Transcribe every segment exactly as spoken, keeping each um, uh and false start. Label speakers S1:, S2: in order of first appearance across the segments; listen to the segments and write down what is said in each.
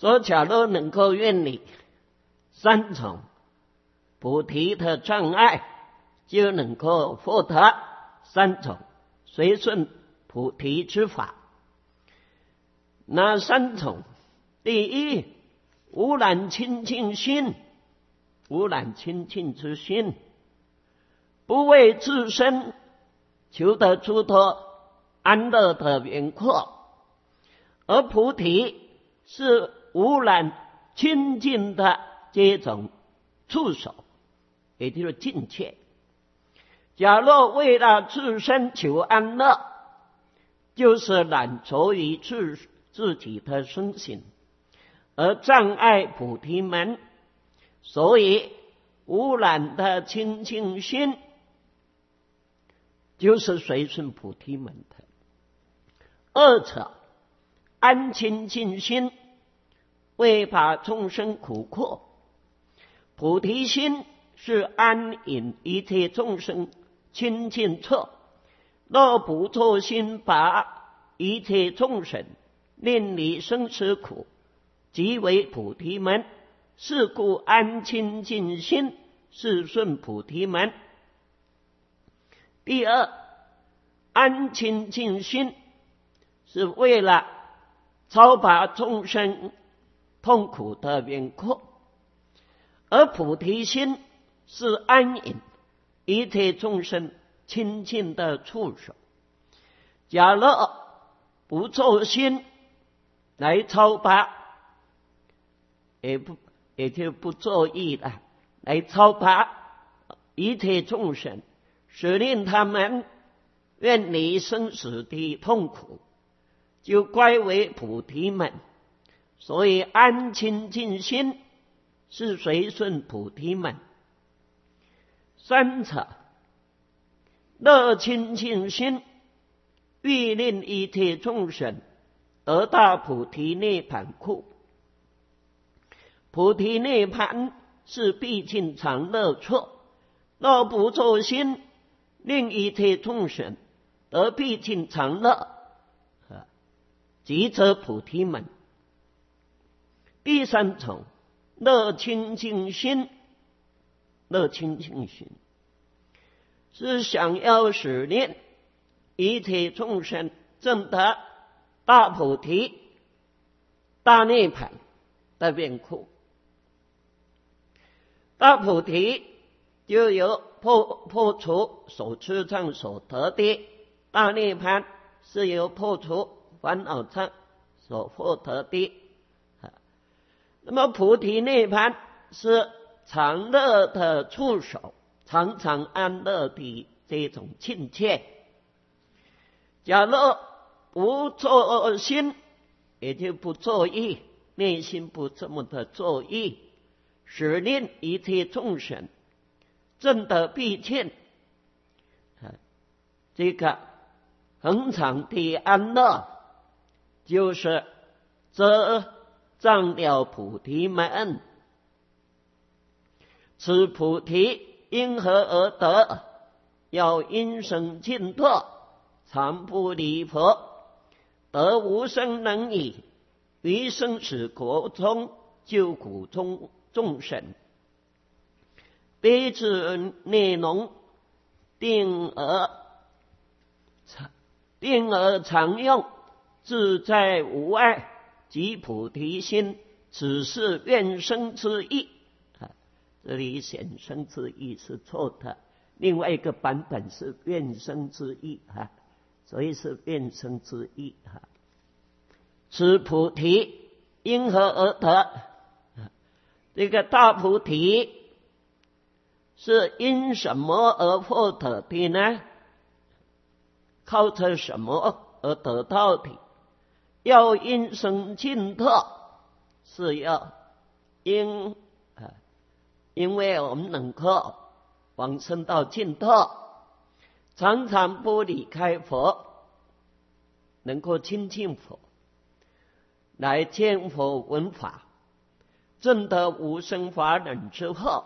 S1: 所以假如能够远离三种菩提的障碍，就能够获得三种随顺菩提之法。哪三种？第一，无染清净心，无染清净之心，不为自身求得诸多安乐的缘故，而菩提是无染清净的这种触手，也就是境界。假若为了自身求安乐，就是染着于自自己的身心，而障碍菩提门。所以无染的清净心就是随顺菩提门的。二者安清净心，为把众生苦苦。菩提心是安隐一切众生清净处，若不作心把一切众生令离生死苦，即为菩提门。是故安清净心是顺菩提门。第二，安清净心是为了超拔众生痛苦的缘故，而菩提心是安隐一切众生清净的触手。假如不作心来超拔，也不也就不作意了，来超拔一切众生，使令他们远离生死的痛苦，就归为菩提门。所以安清净心是随顺菩提门。三者乐清净心，欲令一切众生得到菩提涅槃故。菩提涅槃是毕竟常乐处，若不作心令一切众生得毕竟常乐，即则菩提门。第三种乐清净心，乐清净心是想要使令一切众生证得大菩提大涅槃的缘故。大菩提就有破破除所持障所得的，大涅槃是由破除烦恼障所获得的。那么菩提涅槃是常乐的触手，常常安乐的这种境界。假如不作心，也就不作意，内心不这么的作意，使令一切众生证得毕竟这个恒常的安乐，就是遮障了菩提门。此菩提因何而得？要因生净土，常不离佛，得无生能以于生死国中救苦中众生。悲智内容定而定而常用，自在无碍，即菩提心，此是愿生之意。这里显生之意是错的，另外一个版本是愿生之意，所以是愿生之意。此菩提因何而得？这个大菩提是因什么而获得的呢？靠着什么而得到的？要因生净土，是要因因为我们能够往生到净土，常常不离开佛，能够亲近佛，来见佛闻法，证得无生法忍之后，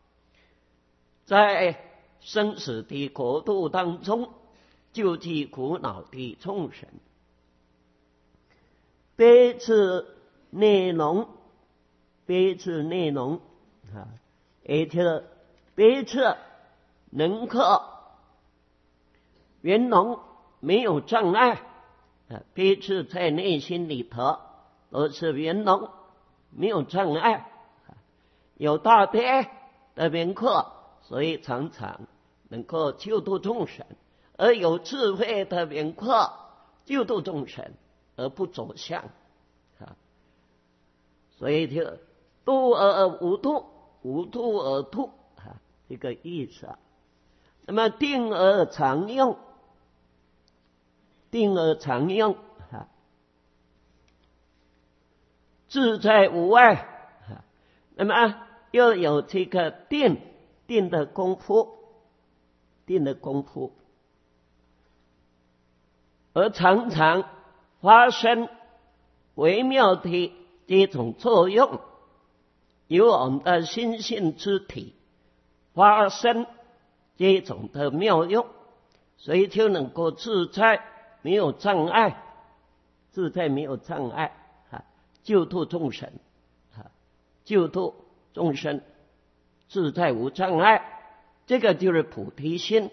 S1: 在生死的国度当中救济苦恼的众生。悲智内容，悲智内容啊，而且悲智能够圆融，没有障碍啊，悲智在内心里头都是圆融，没有障碍，有大悲的名课，所以常常能够救度众生，而有智慧的名课，救度众生而不走向啊，所以就度而无度，无度而度啊，这个意思啊。那么定而常用，定而常用啊，自在无碍啊。那么又有这个定定的功夫，定的功夫，而常常发生微妙的这种作用，由我们的心性之体发生这种的妙用，所以就能够自在，没有障碍，自在没有障碍啊，救度众生啊，救度众生，自在无障碍，这个就是菩提心，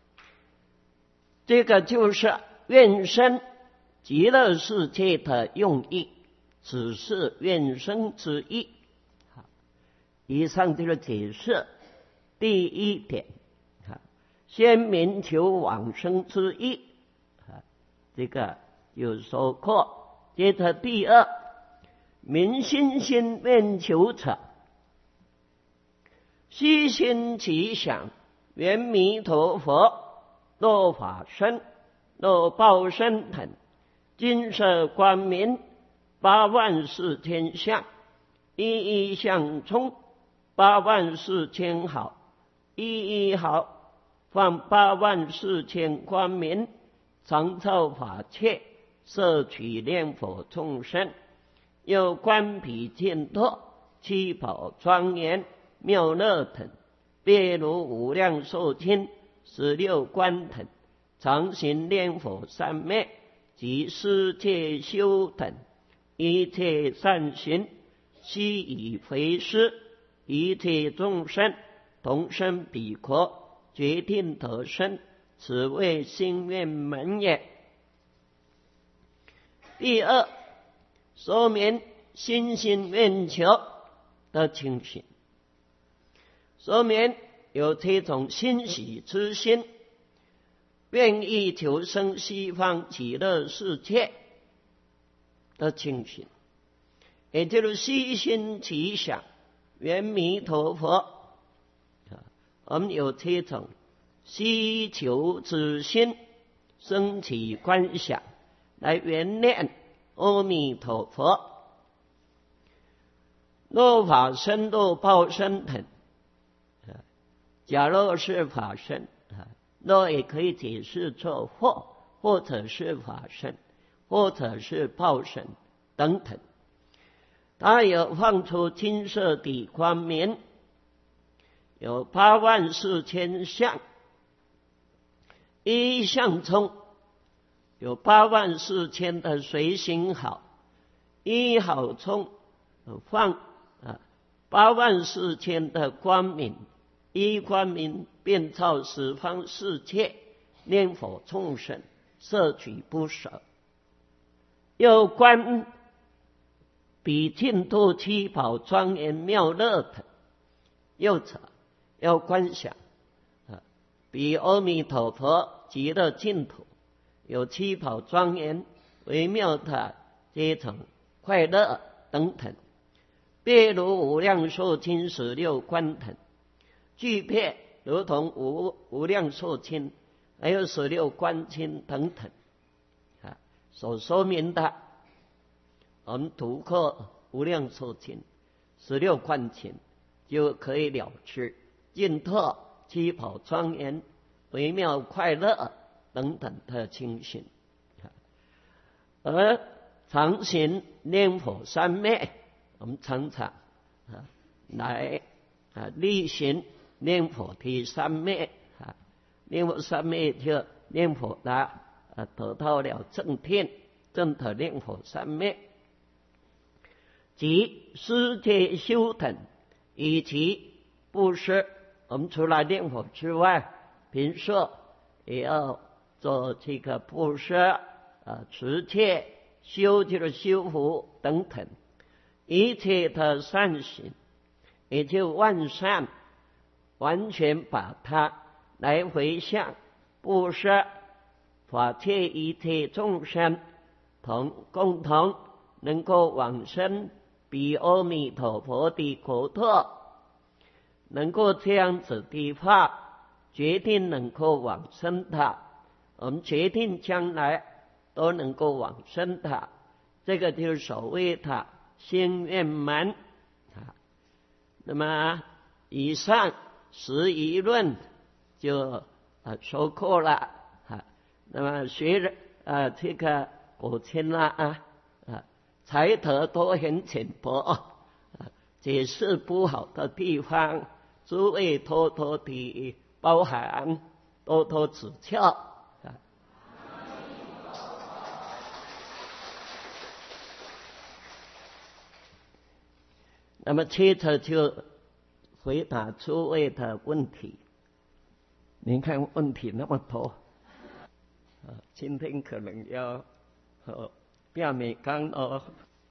S1: 这个就是愿生极乐世界的用意，只是愿生之意。以上就是解释第一点，先明求往生之意，这个有说过。接着第二，明心心愿求者，悉心其想，圆弥陀佛，若法身，若报身等，金色光明，八万四千相，一一相充，八万四千好，一一好，放八万四千光明，常照法界，摄取念佛众生，又观彼净土，七宝庄严，妙乐等，别如无量寿经，十六观等，常行念佛三昧，及世界修等，一切善行，悉以回施，一切众生同生彼国，决定得生，此谓心愿门也。第二，说明心心愿求的情形，说明有这种欣喜之心，愿意求生西方极乐世界的情形，也就是悉心其想，圆弥陀佛。我们有这种希求之心，升起观想，来圆念阿弥陀佛。若法身，若报身等，假若是法身，若也可以解释作或，或者是法身，或者是报身等等。它有放出金色的光明，有八万四千相，一相充，有八万四千的随行好，一好充放啊八万四千的光明，一光明遍照十方世界，念佛众生，摄取不舍。又观彼净土，七宝庄严，妙乐等。又者要观想啊，比阿弥陀佛极乐净土有七宝庄严微妙的这种快乐等等，别如无量寿经十六观等，具备如同无无量寿经还有十六观经等等啊，所说明的。我们读过无量寿经、十六观经，就可以了知净土、七宝庄严、微妙快乐等等的情形。而常行念佛三昧，我们常常啊来啊例行念佛的三昧啊，念佛三昧就念佛的啊得到了正天，正的念佛三昧。 即世界修等以及布施。我们除了念佛之外，平时也要做这个布施啊、持戒、修就是修福等等一切的善行，也就万善，完全把它来回向布施，法界一切众生同共同能够往生彼阿弥陀佛的国土。能够这样子的话，决定能够往生的，我们决定将来都能够往生的，这个就是所谓的心愿满啊。那么以上十一论就啊说过了啊。那么学啊这个古今啦啊啊才德都很浅薄啊，解释不好的地方，诸位多多的包涵，多多指教啊。那么接着就回答诸位的问题。您看问题那么多啊，今天可能要和表面刚哦，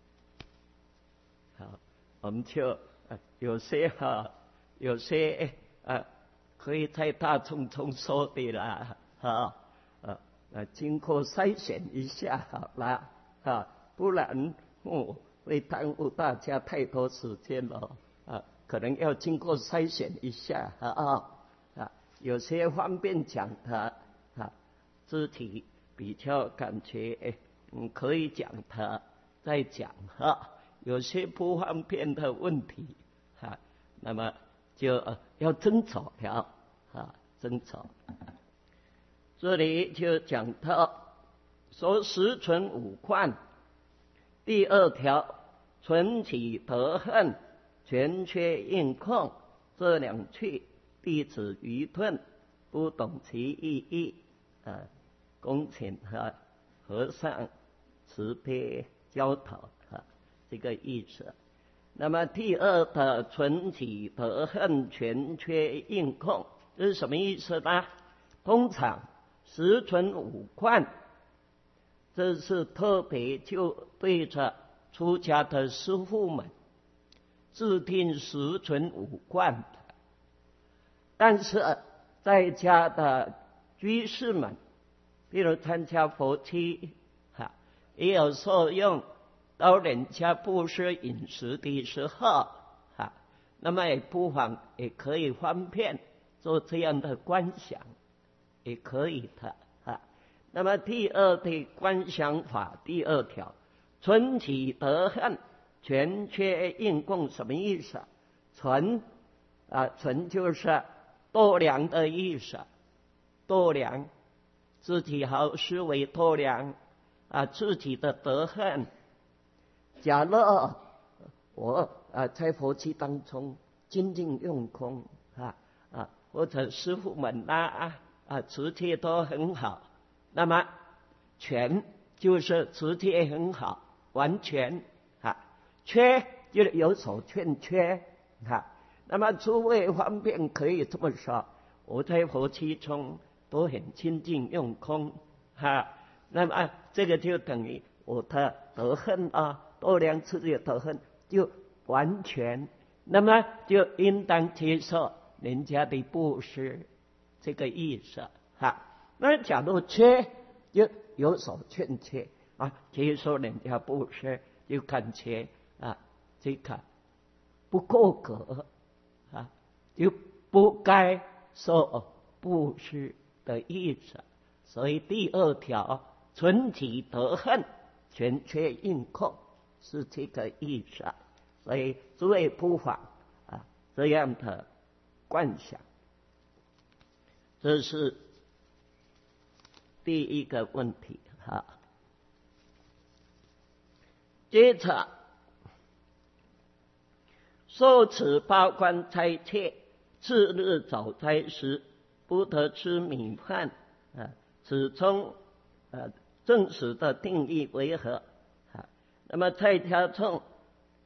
S1: 好，我们就啊有些哈。有些啊，可以在大众中说的啦，啊啊啊，经过筛选一下好了啊，不然哦会耽误大家太多时间了啊，可能要经过筛选一下啊啊，有些方便讲的啊，自己比较感觉嗯可以讲的再讲哈，有些不方便的问题啊，那么。就要斟酌了啊，斟酌。这里就讲到说十存五观，第二条存起得恨，全缺应空，这两句弟子愚钝，不懂其意义啊，恭请和和尚慈悲教导啊，这个意思。那么第二的存起得恨，全缺应空，这是什么意思呢？通常十存五观，这是特别就对着出家的师父们制定十存五观的，但是在家的居士们，比如参加佛七哈，也有受用。到人家布施饮食的时候啊，那么也不妨也可以方便做这样的观想，也可以的啊。那么第二的观想法，第二条，存起得恨，全缺应供，什么意思？存啊，存就是度量的意思，度量自己好思维度量啊，自己的得恨。假若我啊在佛七当中精进用功啊啊，或者师父们啦啊啊持戒都很好，那么全就是持戒很好，完全啊，缺就是有所欠缺啊。那么诸位方便可以这么说，我在佛七中都很精进用功哈，那么这个就等于我的得恨啊。度量自己的得恨就完全，那么就应当接受人家的布施，这个意思哈。那假如缺，就有所欠缺啊，接受人家布施，就感觉啊这个不够格啊，就不该受布施的意思。所以第二条，存起得恨，全缺应空。是这个意思啊，所以诸位不妨啊这样的观想，这是第一个问题哈。接着受持八关斋戒，次日早斋时不得吃米饭啊，此中呃正史的定义为何？那么在家中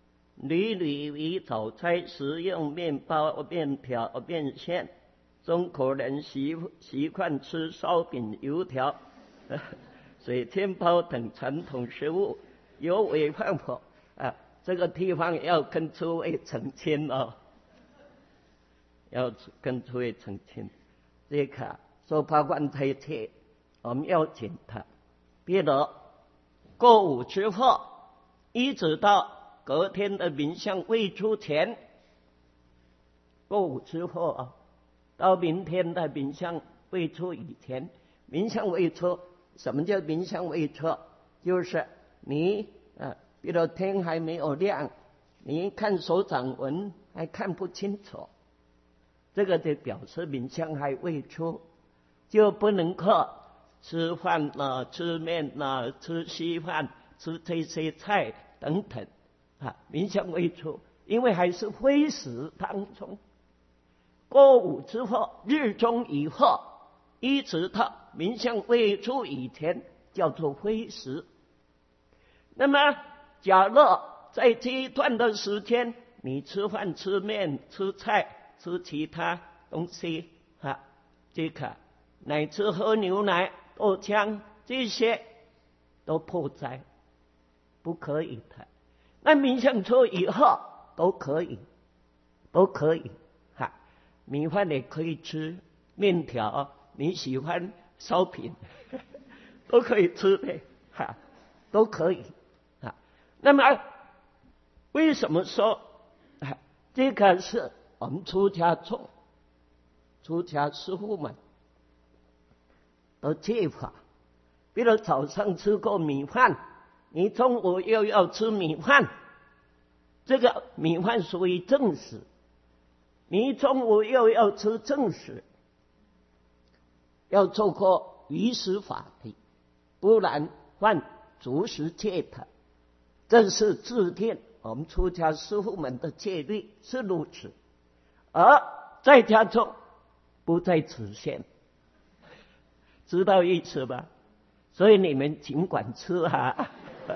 S1: 屡屡于早餐食用面包、面条、面线，中国人习习惯吃烧饼、油条、水煎包等传统食物，有违反否？啊，这个地方要跟诸位澄清哦，要跟诸位澄清。这个说法官推测，我们要检他，比如过午之后，一直到隔天的冥想未出前，过午之后啊，到明天的冥想未出以前，冥想未出，什么叫冥想未出？就是你呃，比如天还没有亮，你看手掌纹还看不清楚，这个就表示冥想还未出，就不能够吃饭啦、吃面啦、吃稀饭、吃这些菜等等。啊，冥想未出，因为还是灰时当中。过午之后，日中以后，一直到冥想未出以前，叫做灰时。那么，假若在这一段的时间，你吃饭、吃面、吃菜、吃其他东西，啊，这个乃至喝牛奶、豆浆，这些都破斋，不可以的。那冥想出以后都可以，都可以哈。米饭也可以吃，面条你喜欢烧饼都可以吃的哈，都可以啊。那么为什么说啊？这个是我们出家众、出家师父们的戒法。比如早上吃过米饭，你中午又要吃米饭，这个米饭属于正食，你中午又要吃正食，要做过余食法的，不然犯足食戒的。这是制定我们出家师父们的戒律是如此，而在家中不在此限，知道意思吧？所以你们尽管吃啊，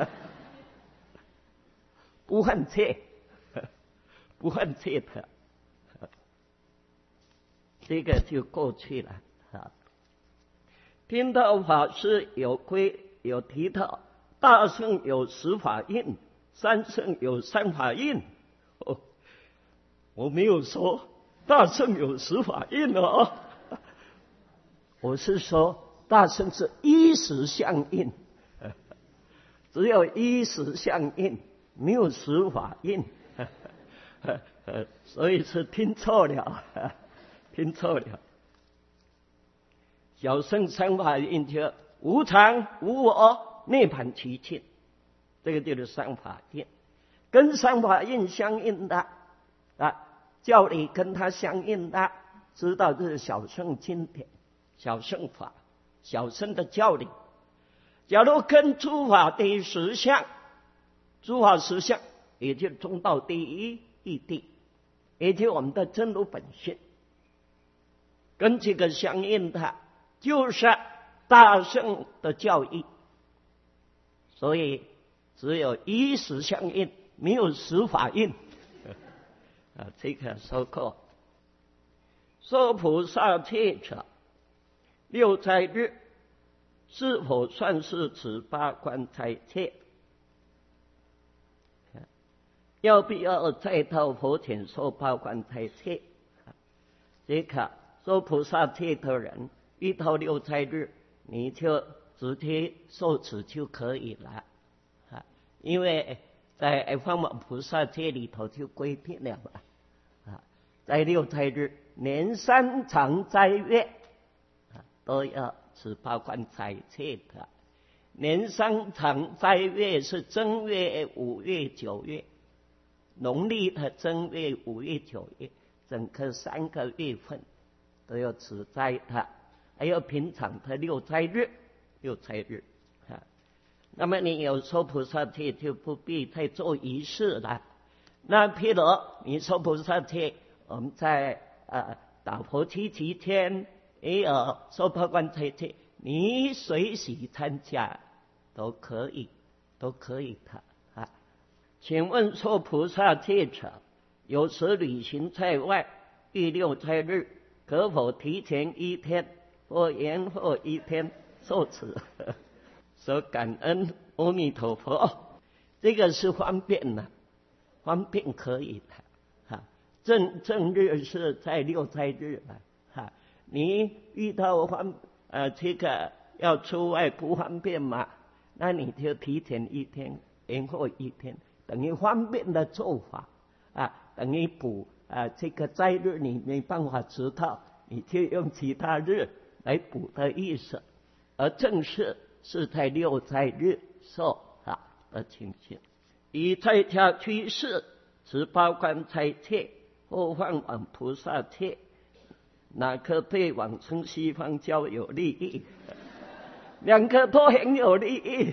S1: 不犯戒，不犯戒的，这个就过去了啊。听到法师有规有提到，大圣有十法印，三圣有三法印。哦，我没有说大圣有十法印哦，我是说。大圣是依时相应，只有依时相应，没有十法印，所以是听错了，听错了。小圣三法印就无常、无我、涅槃齐尽，这个就是三法印，跟三法印相应的啊，教理跟它相应的，知道这是小圣经典、小圣法。小乘的教理，假如跟诸法第十相，诸法实相，也就是中道第一义谛，也就是我们的真如本性，跟这个相应的，就是大乘的教义。所以只有依时相应，没有十法印。啊，这个说过，说菩萨戒者。六斋日是否算是此八关斋戒？要不要再到佛前受八关斋戒？这个受菩萨戒的人，遇到六斋日，你就直接受持就可以了啊！因为在法门菩萨戒里头就规定了啊，在六斋日，年三常斋月。都要持八关斋戒的。年三常斋月是正月、五月、九月，农历的正月、五月、九月，整个三个月份都要持斋的，还有平常的六斋日，六斋日啊。那么你有受菩萨戒，就不必再做仪式了。那譬如你受菩萨戒，我们在呃打佛七期间。也有受八关斋戒，你随喜参加都可以，都可以的啊。 请问受菩萨戒者，有时旅行在外，第六斋日，可否提前一天或延后一天受持？说感恩阿弥陀佛，这个是方便的，方便可以的。哈，正正日是在六斋日嘛，哈，你遇到方呃这个要出外不方便嘛，那你就提前一天，延后一天，等于方便的做法啊，等于补啊这个斋日你没办法知道，你就用其他日来补的意思。而正式是在六斋日受啊的情形。以在家居士持八关斋戒或放往菩萨戒，哪个对往生西方较有利益？两个都很有利益。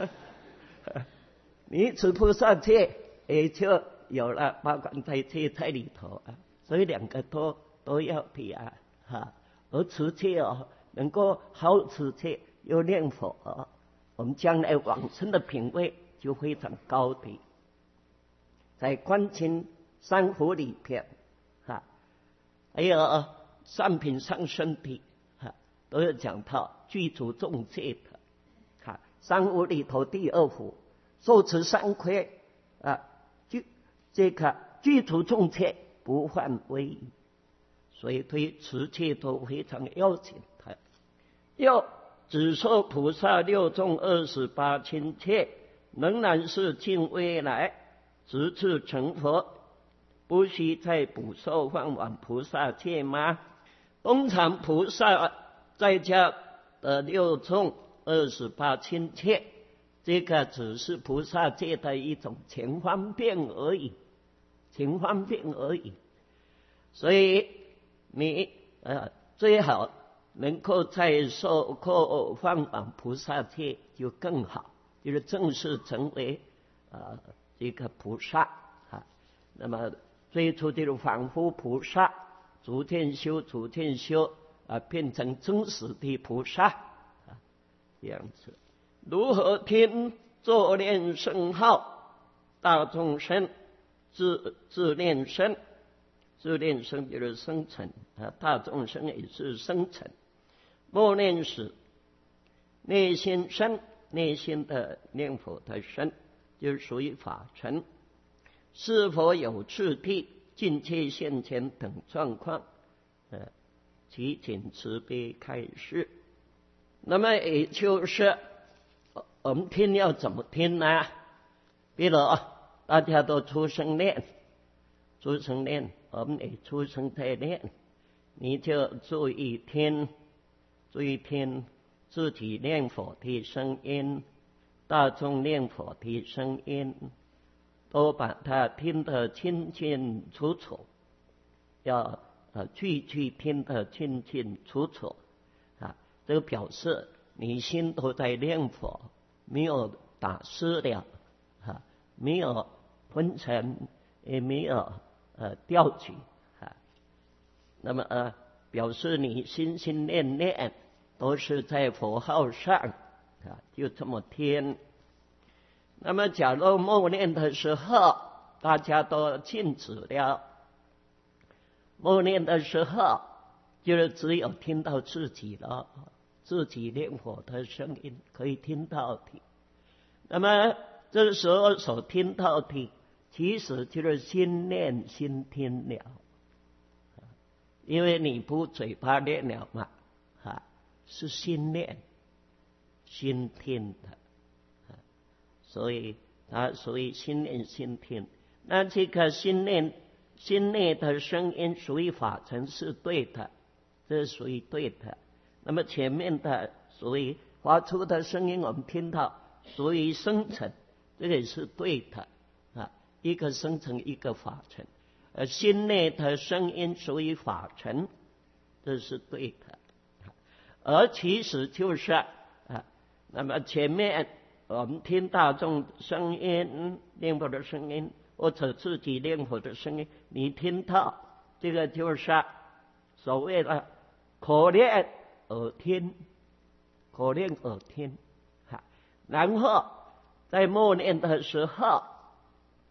S1: 你持菩萨戒，也就有了八关斋戒在里头啊，所以两个都都要提啊哈。而持戒哦，能够好持戒又念佛，我们将来往生的品位就非常高的。在观经三福里边，哈，还有上品上身体，哈，都有讲到具足众戒的。哈，三福里头第二福，受持三亏啊，具这个具足众戒，不犯威仪，所以对持戒都非常要紧的。又只受菩萨六众二十八亲切，仍然是尽未来，直至成佛，不须再补受放往菩萨戒吗？通常菩萨在家的六众二十八亲切，这个只是菩萨戒的一种情方便而已，情方便而已。所以你呃最好能够在受过放往菩萨戒就更好，就是正式成为呃这个菩萨啊。那么最初就是凡夫菩萨，逐渐修逐渐修啊，变成真实的菩萨啊，这样子。如何听作念圣号？大众生自自念生，自念生就是生成啊，大众生也是生成。默念时，内心生，内心的念佛的生，就属于法尘。是否有次第、境界现前等状况？呃，其请慈悲开示。那么也就是我们听要怎么听呢？比如大家都出声念，出声念，我们也出声在念，你就注意听。注意听自己念佛的声音，大众念佛的声音，都把它听得清清楚楚，要呃句句听得清清楚楚啊！这个表示你心都在念佛，没有打失了啊，没有昏沉，也没有呃掉举啊。那么呃。表示你心心念念都是在佛号上啊，就这么听。那么假如默念的时候，大家都静止了，默念的时候就是只有听到自己了，自己念佛的声音可以听到的。那么这时候所听到的，其实就是心念心听了。因为你不嘴巴念了嘛，啊，是心念、心听的，啊，所以它属于心念、心听。那这个心念、心内的声音属于法尘是对的，这是属于对的。那么前面的属于发出的声音，我们听到属于生成，这个也是对的啊，一个生成，一个法尘。呃，心内的声音属于法尘，这是对的。而其实就是啊，那么前面我们听大众声音、念佛的声音，或者自己念佛的声音，你听到这个就是所谓的可念耳听，可念耳听。哈，然后在默念的时候，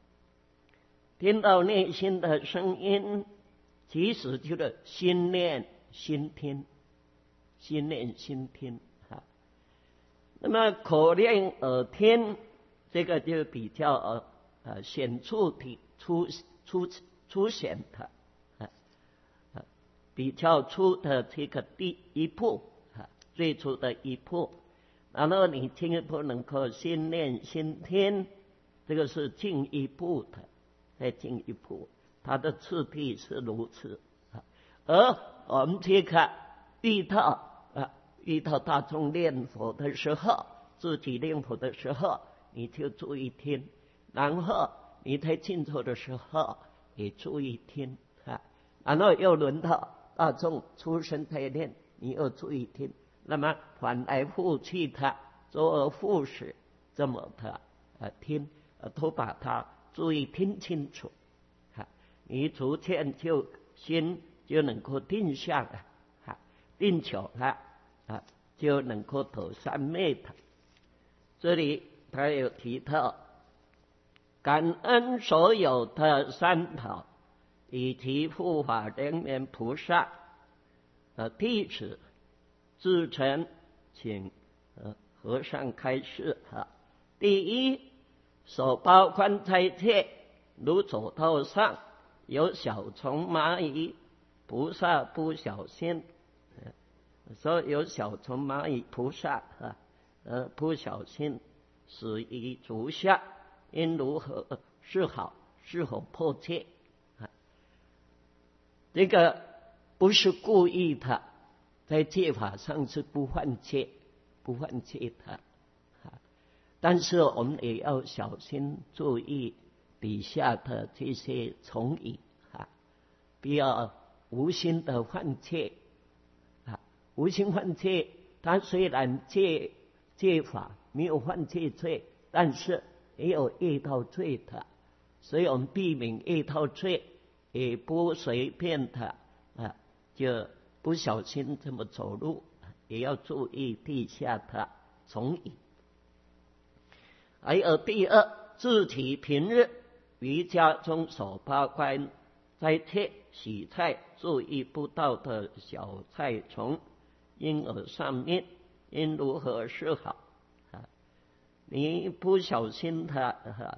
S1: 听到内心的声音，其实就是心念心听，心念心听啊。那么口念耳听，这个就比较呃呃显著的出出出显的啊啊比较出的这个第一步啊，最初的一步。然后你进一步能够心念心听，这个是进一步的，再进一步，它的次第是如此啊。而我们这个遇到啊遇到大众念佛的时候，自己念佛的时候，你就注意听；然后你在静坐的时候也注意听啊。然后又轮到大众出声在念，你又注意听。那么反来覆去的，周而复始，这么的呃听，呃都把它注意听清楚，啊，你逐渐就心就能够定下来，啊，定久了啊，就能够得三昧的。这里他有提到，感恩所有的三宝以及护法人员菩萨，呃弟子。至诚，请呃和尚开示哈。第一，手包观斋戒，如走道上有小虫蚂蚁，菩萨不小心，呃、说有小虫蚂蚁菩萨啊，呃不小心死于足下，应如何是好？是否破戒？啊，这个不是故意的。在戒法上是不犯戒，不犯戒的，但是我们也要小心注意底下的这些虫蚁啊，不要无心的犯戒啊。无心犯戒，它虽然戒戒法没有犯戒罪，但是也有业道罪的，所以我们避免业道罪，也不随便的啊就。不小心这么走路，也要注意地下的虫蚁。还有第二，自己平日于家中手包观斋戒洗菜，注意不到的小菜虫，因而上面应如何是好？啊，你不小心它，啊，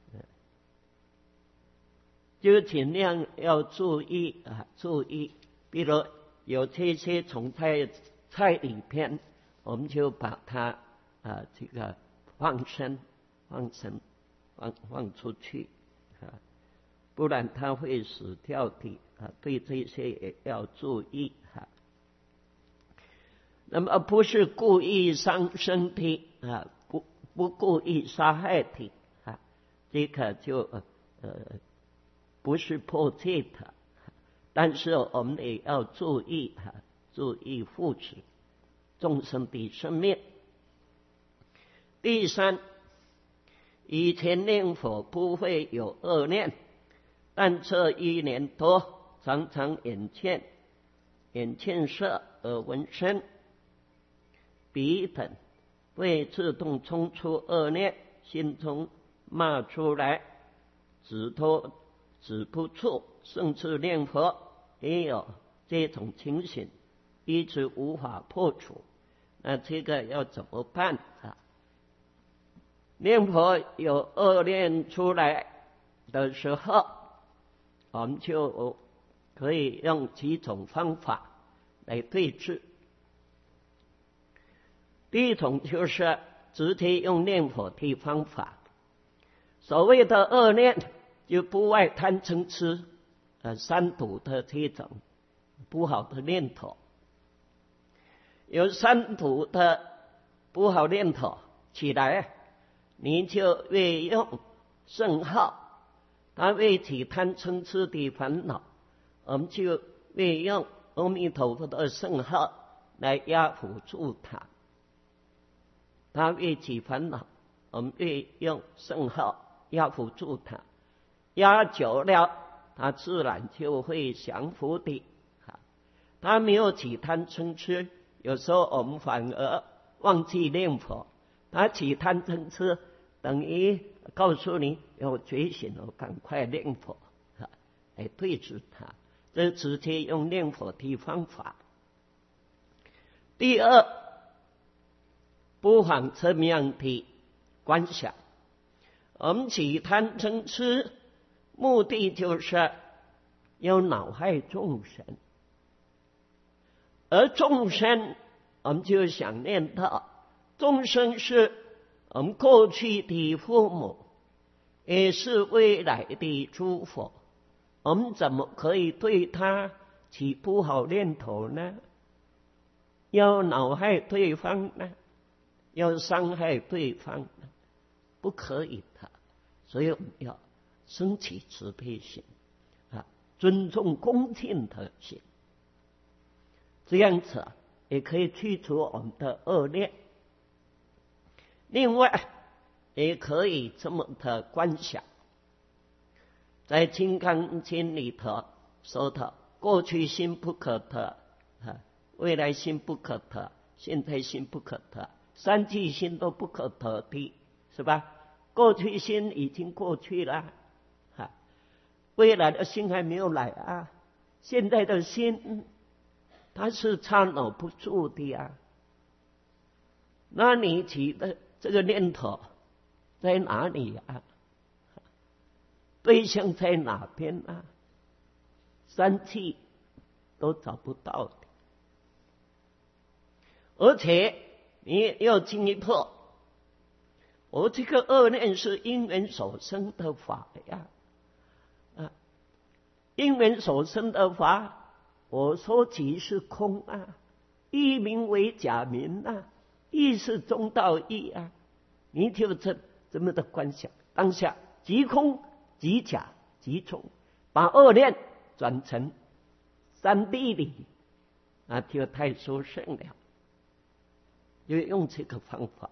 S1: 就尽量要注意啊，注意，比如。有这些虫在菜里边，我们就把它啊这个放生、放生、放放出去啊，不然它会死掉的啊。对这些也要注意哈。那么不是故意伤身体啊，不不故意杀害的啊，这个就呃不是破戒的。但是我们也要注意哈，注意护持众生的生命。第三，以前念佛不会有恶念，但这一年多常常眼见眼见色、耳闻声、鼻等会自动冲出恶念，心中骂出来，止都止不住，甚至念佛。也有这种情形，一直无法破除，那这个要怎么办啊？念佛有恶念出来的时候，我们就可以用几种方法来对治。第一种就是直接用念佛的方法。所谓的恶念，就不外贪嗔痴。呃，三毒的这种不好的念头，有三毒的不好念头起来，你就越用圣号，它越起贪嗔痴的烦恼，我们就越用阿弥陀佛的圣号来压伏住它。它越起烦恼，我们越用圣号压伏住它，压久了。他自然就会降伏的，他没有起贪嗔痴，有时候我们反而忘记念佛。他起贪嗔痴，等于告诉你要觉醒了，赶快念佛啊，来对治它。这直接用念佛的方法。第二，不妨这么样的观想，我们起贪嗔痴，目的就是要恼害众生，而众生我们就想念到，众生是我们过去的父母，也是未来的诸佛，我们怎么可以对他起不好念头呢？要恼害对方呢？要伤害对方呢？不可以的。所以我们要升起慈悲心啊，尊重恭敬的心，这样子啊，也可以去除我们的恶念。另外，也可以这么的观想，在《金刚经》里头说的，过去心不可得啊，未来心不可得，现在心不可得，三际心都不可得的，是吧？过去心已经过去了，啊，未来的心还没有来啊，现在的心它是刹那不住的啊。那你起的这个念头在哪里啊？对象在哪边啊？三际都找不到的。而且你要进一步，我这个恶念是因缘所生的法呀，啊，因缘所生的法，我说即是空啊，一名为假名啊，意是中道义啊，你就这这么的观想，当下即空即假即空，把恶念转成三谛理，那就太殊胜了。就用这个方法，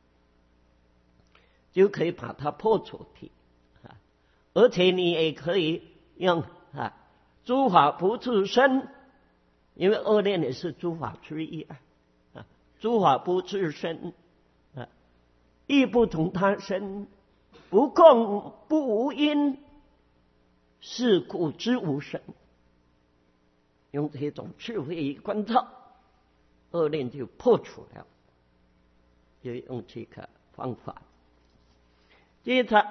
S1: 就可以把它破除的啊！而且你也可以用啊，诸法不自生，因为恶念也是诸法之一啊！啊，诸法不自生啊，亦不从他生，不共不无因，是故知无生。用这种智慧一观照，恶念就破除了。就用这个方法。接着，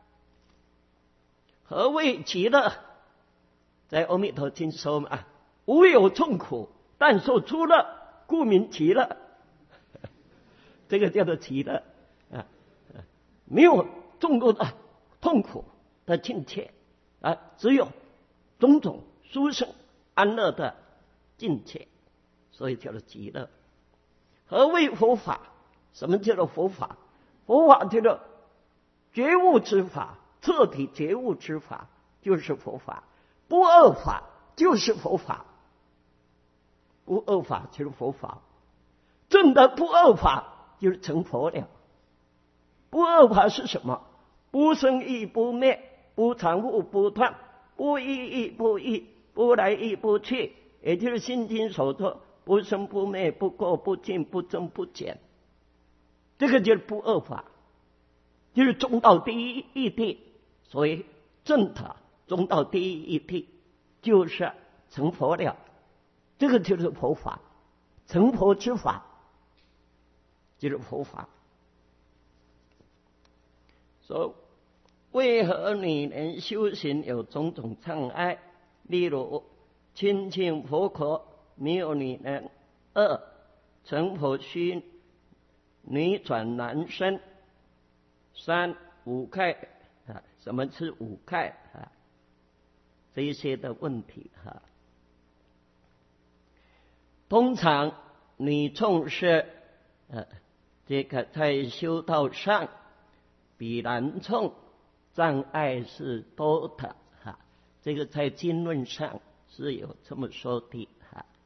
S1: 何谓极乐？在《阿弥陀经》说嘛，无有众苦，但受诸乐，故名极乐。这个叫做极乐啊，没有众多的痛苦的境界啊，只有种种殊胜安乐的境界，所以叫做极乐。何谓佛法？什么叫做佛法？佛法叫做觉悟之法，彻底觉悟之法就是佛法，不二法就是佛法，不二法就是佛法，证得不二法就是成佛了。不二法是什么？不生亦不灭，不常复不断，不依亦不异，不来亦不去，也就是心经所说，不生不灭，不过不尽，不增不减。这个就是不二法，就是中道第一义谛。所以正法中道第一义谛就是成佛了，这个就是佛法，成佛之法就是佛法。说、so, 为何女人修行有种种障碍？例如亲近佛国没有女人；二成佛须女转男身；三五盖啊，什么是五盖啊？这一些的问题哈、啊。通常女众是呃，这个在修道上比男众障碍是多的哈、啊，这个在经论上是有这么说的哈、啊。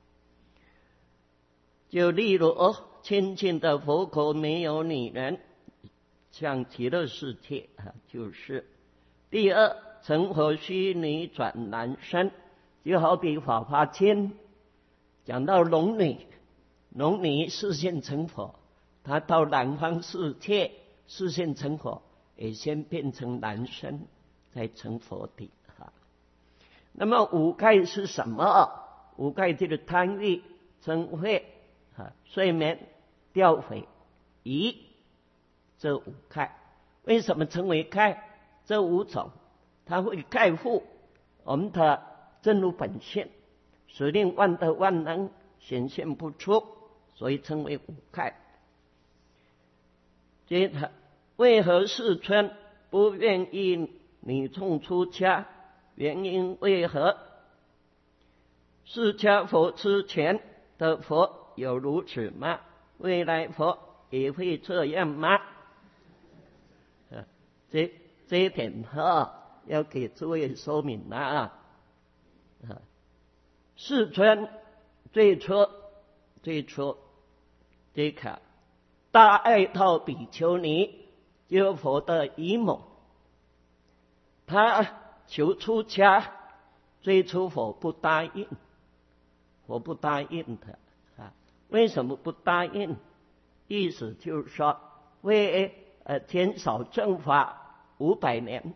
S1: 就例如哦。亲近的佛国没有女人，像极乐世界啊，就是。第二，成佛须女转男身，就好比《法华经》讲到龙女，龙女示现成佛，她到南方世界示现成佛， 也先变成男生，再成佛体哈。那么五盖是什么？五盖就是贪欲、嗔恚、啊睡眠、掉悔、疑这五盖。为什么称为盖？这五种它会盖覆我们的真如本性，使令万德万能显现不出，所以称为五盖。接着，为何世尊不愿意女众出家？原因为何？释迦佛之前的佛有如此吗？未来佛也会这样吗？啊、这这一点哈，要给诸位说明了啊。啊，世尊最初最初这个大爱道比丘尼就是佛的姨母，他求出家，最初佛不答应，佛不答应他啊。为什么不答应？意思就是说，为呃减少正法五百年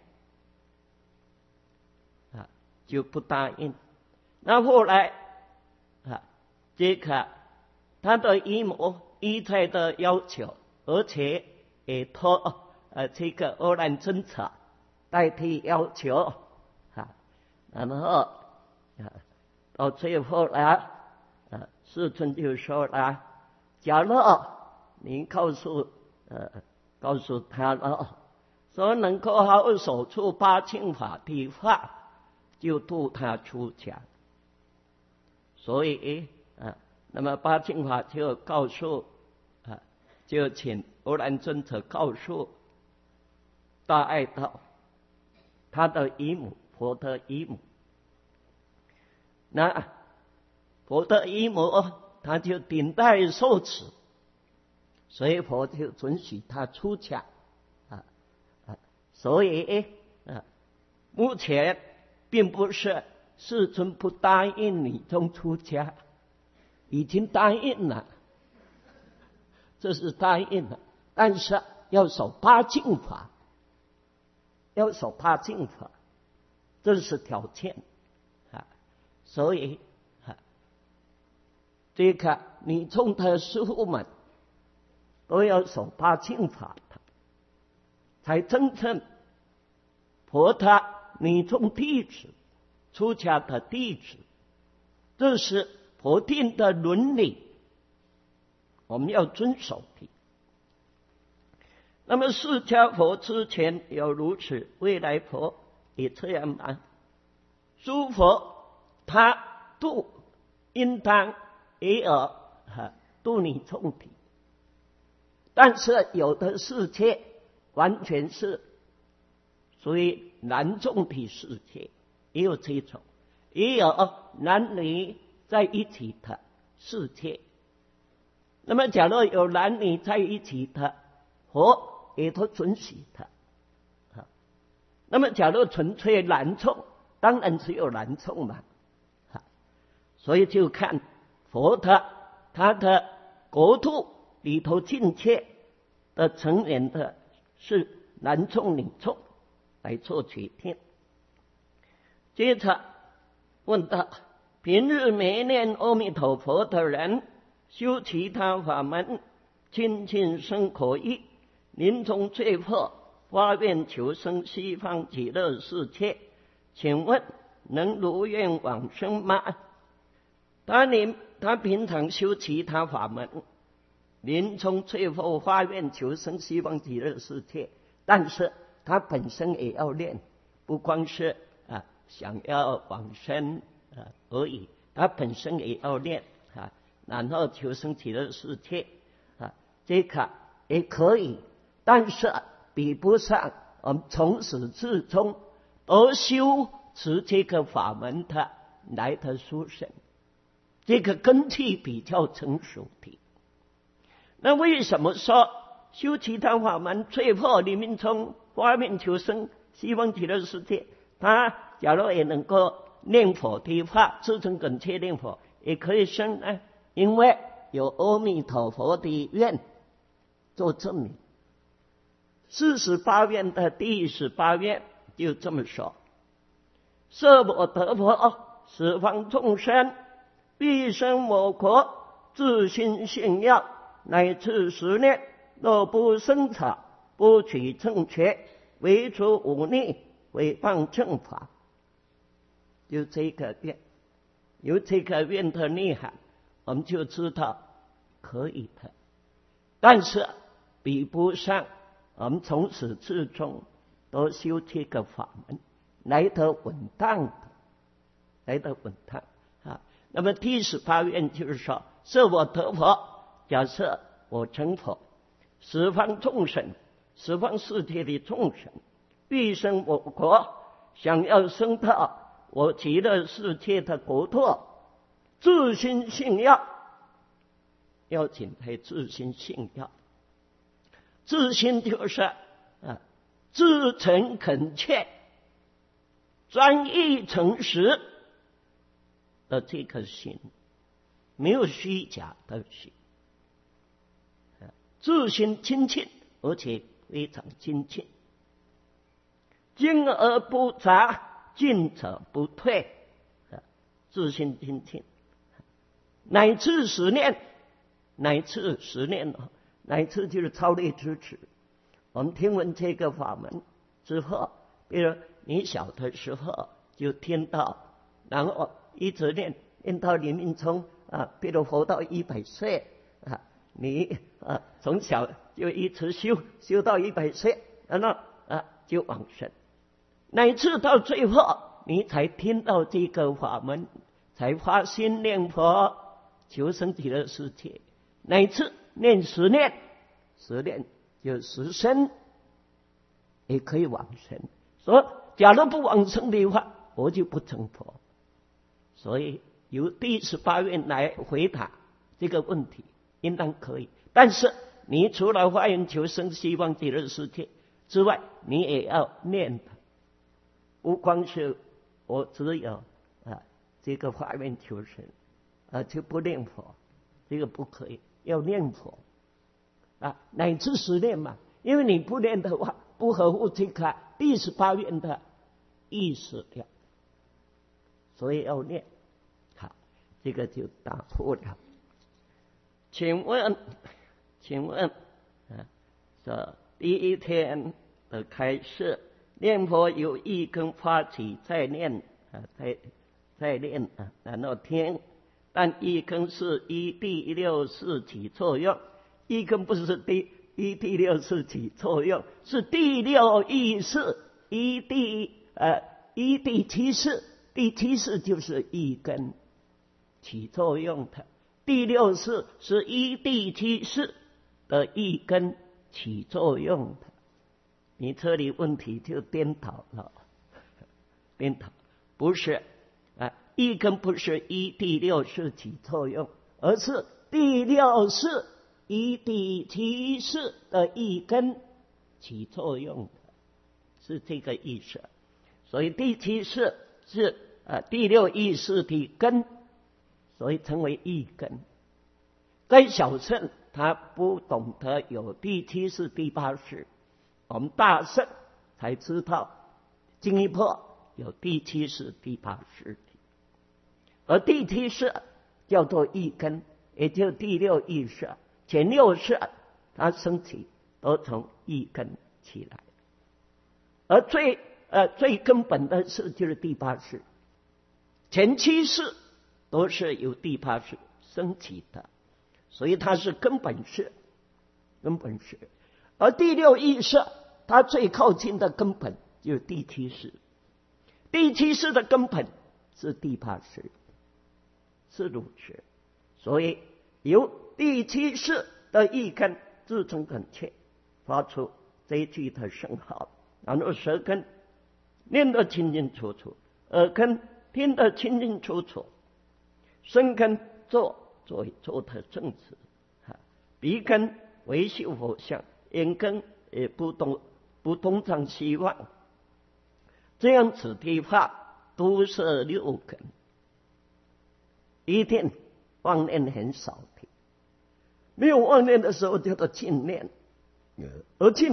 S1: 啊，就不答应。那后来啊，这个他的姨母一再的要求，而且也托呃这个阿难尊者代替要求啊，然后啊到最后呢，啊世尊就说了：假如你告诉呃告诉他了，说能够好好守住八敬法的话，就度他出家。所以啊，那么八敬法就告诉啊，就请阿难尊者告诉大爱道他的姨母，佛的姨母。那佛的姨母他就顶戴受持，所以佛就准许他出家啊啊，所以啊，目前并不是世尊不答应女众出家，已经答应了，这是答应了，但是要守八敬法，要守八敬法，这是条件啊。所以啊，这个女众的师父们都要守八敬法的，才真正佛他女众弟子出家的弟子，这是佛定的伦理，我们要遵守的。那么释迦佛之前有如此，未来佛也这样吗？诸佛他度应当也有啊度女众的，但是有的世界完全是属于男众的世界，也有这种，也有男女在一起的世界。那么假如有男女在一起的，佛也都准许的。那么假如纯粹男众，当然只有男众嘛。所以就看佛的他的国土里头境界的成员的是男众女众来做决定。接着问到，平日没念阿弥陀佛的人，修其他法门，亲近生口意，临终最后发愿求生西方极乐世界，请问能如愿往生吗？他临他平常修其他法门，临终最后发愿求生西方极乐世界，但是他本身也要练，不光是啊想要往生啊而已，他本身也要练啊，然后求生极乐世界啊，这个也可以，但是比不上我们从始至终都修持这个法门的来的殊胜，这个根基比较成熟的。那为什么说修其他法门最后临命终发愿求生西方极乐世界，他假如也能够念佛的话，自诚恳切念佛也可以生呢？因为有阿弥陀佛的愿做证明。 四十八愿的第十八愿就这么说：设我得佛，十方众生必生我国，自心信要，乃至十念，若不生草，不取正觉，唯除忤逆，毁谤正法。就这个愿，有这个愿的内涵，我们就知道可以的。但是比不上我们从始至终都修这个法门来得稳当的，来得稳当啊。那么第十八愿就是说，设我得佛，假设我成佛，十方众生，十方世界的众生，必生我国，想要生到我极乐世界的国土，自心信要，要紧还自心信要。自心就是啊，自诚恳切、专一诚实的这个心，没有虚假的心，自心亲近，而且非常亲近，精而不杂，进者不退，自心亲近，乃至十念，乃至十念哦。乃至就是超烈之持。我们听闻这个法门之后，比如你小的时候就听到，然后一直念念到临命终啊，比如活到一百岁啊，你啊从小就一直修修到一百岁，然后啊就往生，乃至到最后你才听到这个法门，才发心念佛，求生极乐世界，乃至念十念，十念就十生，也可以往生。说假如不往生的话，我就不成佛。所以由第十八愿来回答这个问题，应当可以。但是你除了发愿求生西方极乐世界之外，你也要念的，不光是我只有啊这个发愿求生啊就不念佛，这个不可以。要念佛啊，乃至十念嘛，因为你不念的话，不合乎这个第十八愿的意思了，所以要念。好，这个就答复了。请问，请问啊，这第一天的开示，念佛有一根发起再念啊，再再念啊，然后听。但一根是依第六识起作用，一根不是第依第六识起作用，是第六意识依第呃依第七识，第七识就是一根起作用的，第六识是依第七识的一根起作用的。你这里问题就颠倒了，颠倒不是。一根不是依第六识起作用，而是第六识依第七识的一根起作用的，是这个意思。所以第七识是呃第六意识的根，所以称为一根。该小圣他不懂得有第七识、第八识，我们大圣才知道进一步有第七识、第八识。而第七识叫做一根，也就是第六意识，前六识它升起都从一根起来，而最呃最根本的是就是第八识，前七识都是由第八识升起的，所以它是根本识，根本识。而第六意识它最靠近的根本就是第七识，第七识的根本是第八识。是如此，所以由第七识的一根自诚恳切发出这一句的圣号，然后舌根念得清清楚楚，耳根听得清清楚楚，身根做做做得正直，鼻根维修佛像，眼根也不动不东张西望，这样子的话都是六根。一定妄念很少的，没有妄念的时候叫做净念，而净念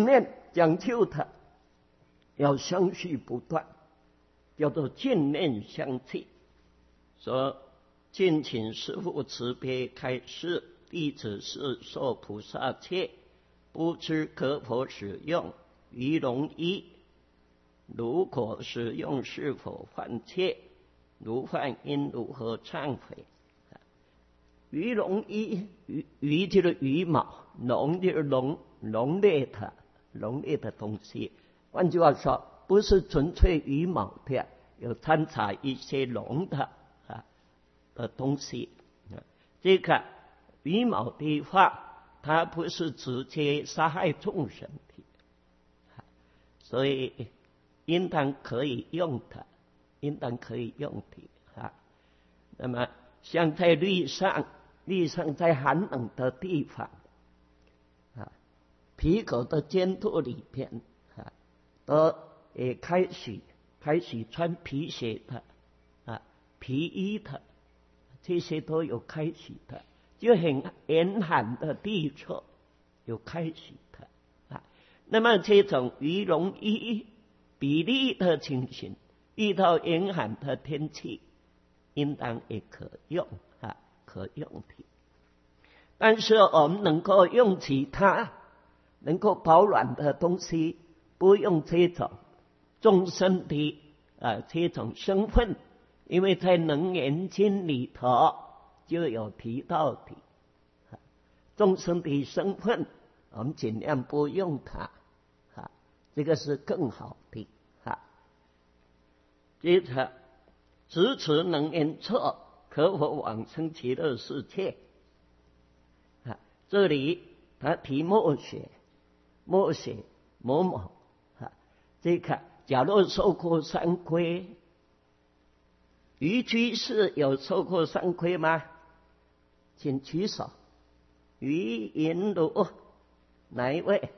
S1: 讲究它，要相续不断，叫做见念相继。说敬请师父慈悲开示，弟子是受菩萨戒，不知可否使用，于容易。如果使用是否犯戒？如犯应如何忏悔？鱼龙衣，鱼鱼就是羽毛，龙就是龙龙类的龙类的东西。换句话说，不是纯粹羽毛的，有掺杂一些龙的啊的东西。这个羽毛的话，它不是直接杀害众生的，所以应当可以用它，应当可以用的啊。那么像在律上。地上在寒冷的地方啊，皮革的监督里边啊，都也开始开始穿皮鞋的啊，皮衣的，这些都有开始的，就很严寒的地处有开始的啊。那么这种羽绒衣比例的情形，遇到严寒的天气，应当也可用。可用的，但是我们能够用其他能够保暖的东西，不用这种众生的啊这种身份，因为在《楞严经》里头就有提到的，众生的身份，我们尽量不用它，啊，这个是更好的啊。接着，直持能言错。可否往生极乐世界？啊，这里他提默写，默写某某啊，这个假如受过三皈，于居士有受过三皈吗？请举手。于银如哪一位？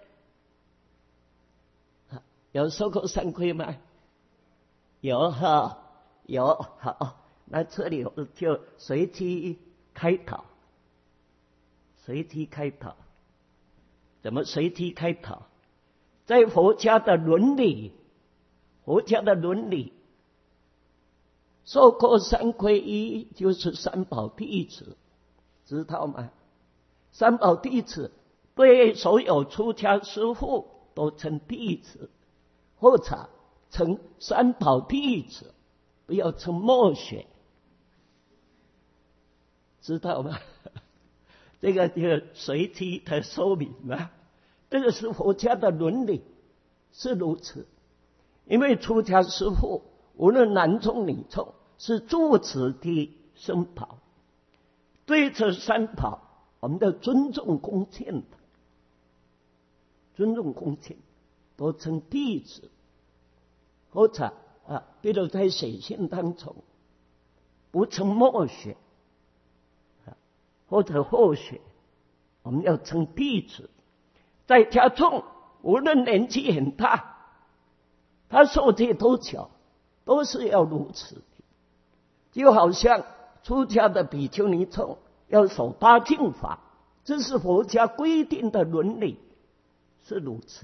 S1: 啊，有受过三皈吗？有哈，有好。那这里我就随机开导，随机开导，怎么随机开导？在佛家的伦理，佛家的伦理，受过三皈依就是三宝弟子，知道吗？三宝弟子对所有出家师父都称弟子，或者称三宝弟子，不要称默学。知道吗？这个就随机的说明了，这个是佛家的伦理，是如此。因为出家师父无论男众女众，是住持的僧宝，对这三宝我们的尊重恭敬的，尊重恭敬，都称弟子，或者啊，比如在写信当中，不称默学。或者后学，我们要称弟子。在家中，无论年纪很大，他受戒多久，都是要如此的。就好像出家的比丘尼众要守八敬法，这是佛家规定的伦理，是如此。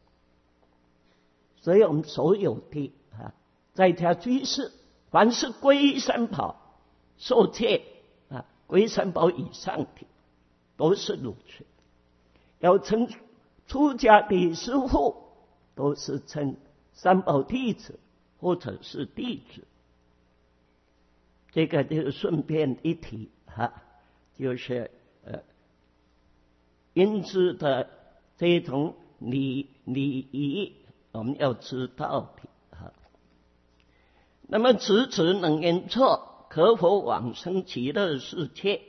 S1: 所以我们所有的啊，在家居士，凡是皈依三宝、受戒。为三宝以上的都是如此，要称出家的师父，都是称三宝弟子或者是弟子。这个就顺便一提哈，就是呃，因之的这种礼礼仪，我们要知道的哈。那么直持能言错。可否往生极乐世界？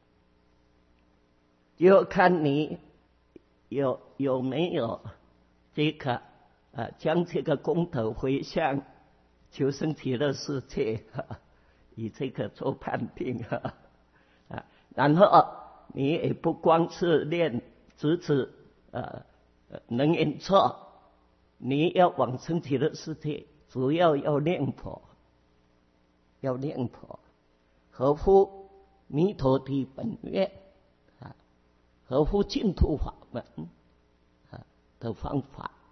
S1: 就看你有有没有这个啊，将这个功德回向求生极乐世界，以这个做判定啊。然后你也不光是念直持呃能言错，你要往生极乐世界，主要要念佛。要念佛，合乎弥陀的本愿啊，合乎净土法门啊的方法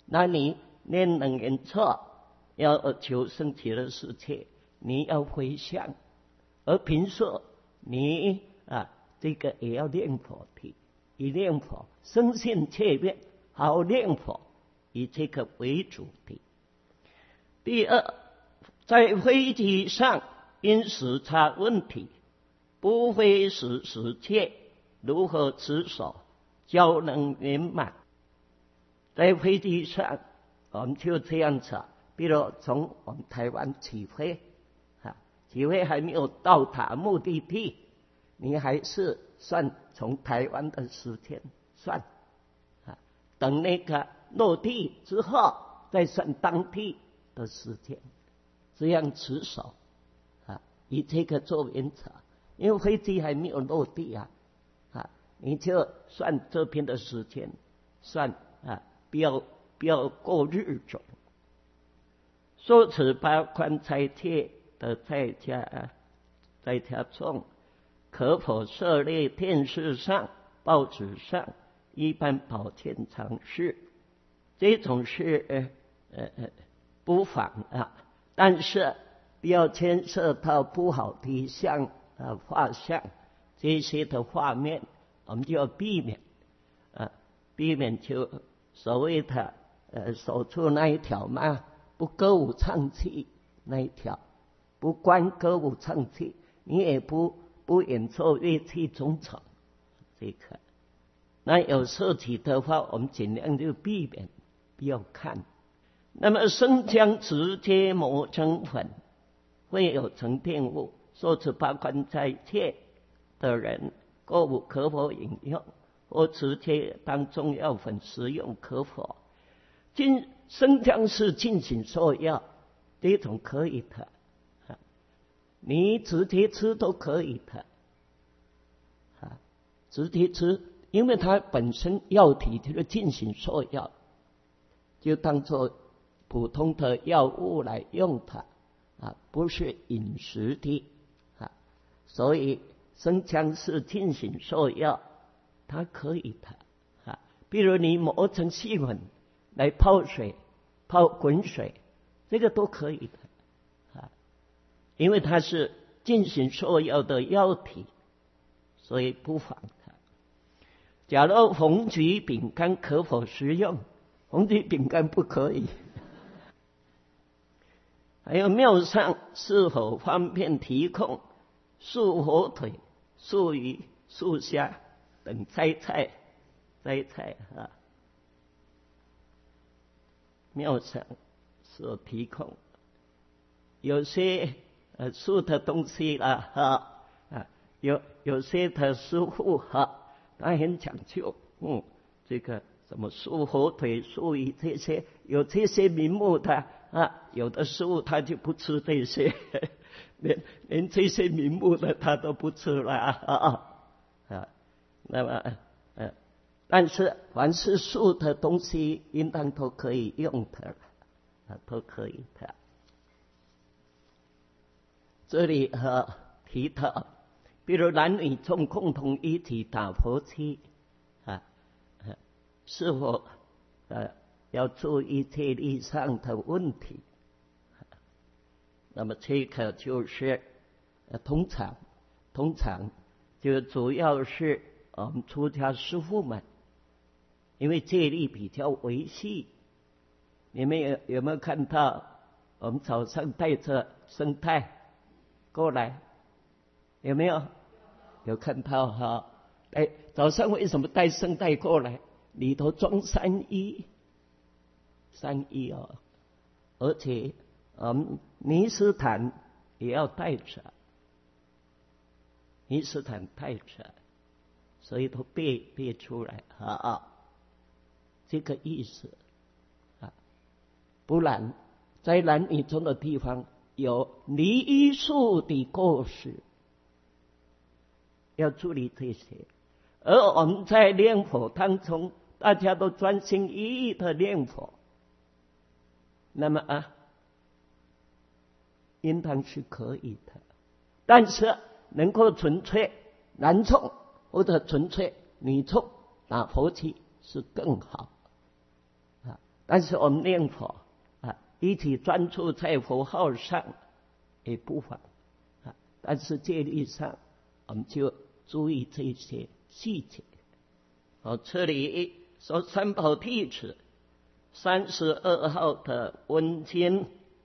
S1: 那你念楞严咒要求生极乐世界，你要回向，而平时你啊这个也要念佛的，以念佛深信切愿，好念佛，以这个为主的。第二，在会集上因时差问题，不会时时切，如何持守较能圆满？在飞机上，我们就这样子，比如从我们台湾起飞，啊，起飞还没有到达目的地，你还是算从台湾的时间算，啊，等那个落地之后再算当地的时间，这样持守，啊，以这个做原则，因为飞机还没有落地啊，啊，你就算这边的时间，算啊。不要不要过日种。说此八关斋戒的在家在家众，可否涉猎电视上、报纸上一般保健常识？这种是呃呃呃不妨啊，但是不要牵涉到不好的像啊画像这些的画面，我们就要避免啊，避免就。所谓的呃守住那一条嘛，不歌舞唱戏那一条，不观歌舞唱戏，你也不不演奏乐器种种，这个那有涉及的话，我们尽量就避免不要看。那么生姜直接磨成粉，会有沉淀物，说此八关斋戒的人，购物可否饮用？或直接当中药粉食用可否？进生姜是进行受药，这种可以的，你直接吃都可以的，啊，直接吃，因为它本身药体就是进行受药，就当做普通的药物来用它，啊，不是饮食的，啊，所以生姜是进行受药。它可以的啊，比如你磨成细粉来泡水、泡滚水，这个都可以的啊，因为它是进行受药的药体，所以不妨它。假如红橘饼干可否食用？红橘饼干不可以。还有庙上是否方便提供素火腿、素鱼、素虾等斋菜，斋菜啊，庙上所提供，有些呃素的东西啦哈啊，有有些的师傅哈，他很讲究，嗯，这个什么素火腿、素鱼这些，有这些名目的啊，有的师傅他就不吃这些，连连这些名目的他都不吃了啊啊啊。那么，呃，但是凡是素的东西，应当都可以用的，啊，都可以的。这里呃提到，比如男女众共同一起打佛七，啊，呃、是否呃要注意戒律上的问题？那么这个就是，呃，通常通常就主要是。我们出家师父们，因为戒律比较维系，你们有有没有看到？我们早上带着僧太过来，有没有？有看到哈？哎，早上为什么带僧太过来？里头装三衣，三衣哦，而且我们尼斯坦也要带着，尼斯坦带着。所以都背背出来啊啊，这个意思啊，不然在男女中的地方有离衣数的过失，要注意这些。而我们在念佛当中，大家都专心一意的念佛，那么啊，应当是可以的，但是能够纯粹男众或者纯粹女众打佛七是更好啊， 但是我们念佛啊，一起专注在佛号上也不妨啊。但是戒律上，我们就注意这些细节。哦，这里说三宝弟子三十二号的文经，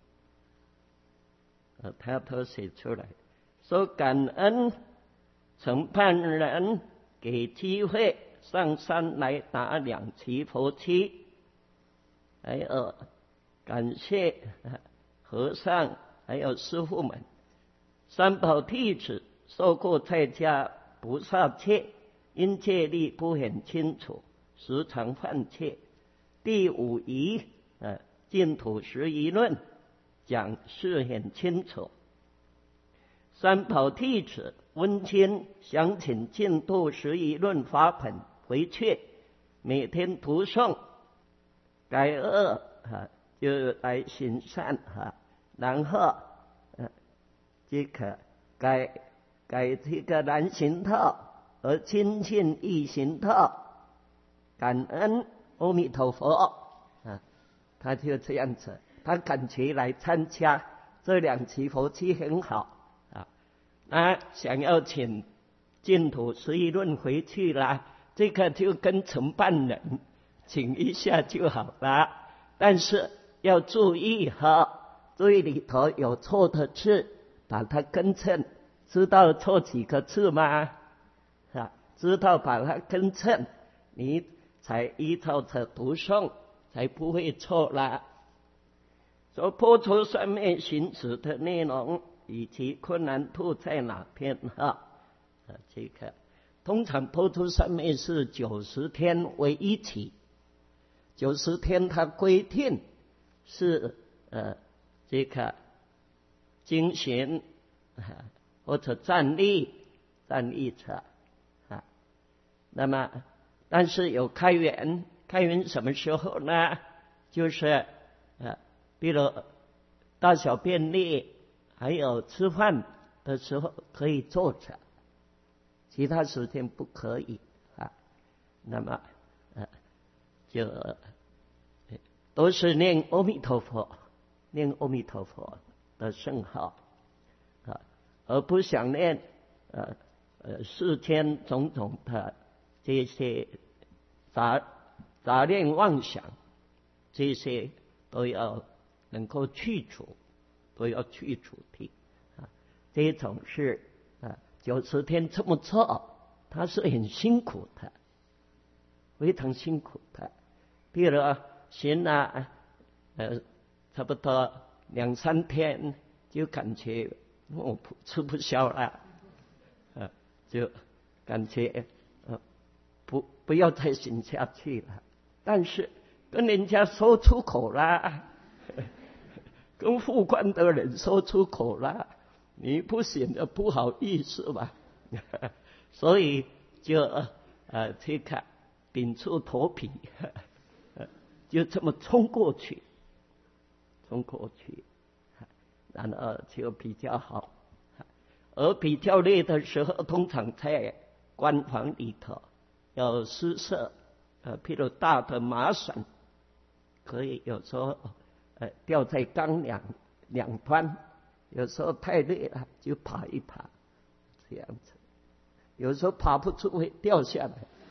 S1: 呃，他都写出来，说感恩承办人给机会上山来打两旗佛七。还有感谢和尚，还有师父们，三宝弟子受过在家菩萨戒，因戒律不很清楚，时常犯戒。第五仪呃净土十仪论讲是很清楚。三宝弟子温馨想请净土十仪论法本回去，每天读诵。改恶啊，就来行善啊，然后呃，这个改改这个难行道而亲近易行道，感恩阿弥陀佛啊，他就这样子，他感觉来参加这两期佛七很好啊，那想要请净土十仪论回去啦，这个就跟承办人请一下就好了，但是要注意哈，注意里头有错的字，把它更正。知道错几个字吗？啊，知道把它更正，你才依照着读诵，才不会错啦。说破除三昧行持的内容以及困难度在哪边哈？啊，这个通常破除三昧是九十天为一期。九十天，它规定是呃这个精行啊或者站立站立者啊。那么，但是有开源，开源什么时候呢？就是呃，比如大小便利，还有吃饭的时候可以坐着，其他时间不可以啊。那么呃。就都是念阿弥陀佛，念阿弥陀佛的圣号啊，而不想念呃呃世间种种的这些杂杂念妄想，这些都要能够去除，都要去除的啊。这种是啊九十天这么做，它是很辛苦的，非常辛苦的。比如行了呃差不多两三天，就感觉我吃不消了，呃就感觉呃不不要再行下去了。但是跟人家说出口了，跟副官的人说出口了，你不行的不好意思吧？所以就呃这个屏住头皮。就这么冲过去，冲过去，然后就比较好。而比较累的时候，通常在关房里头要施设，呃，譬如大的麻绳，可以有时候呃吊在钢两两端，有时候太累了就爬一爬，这样子。有时候爬不出会掉下来，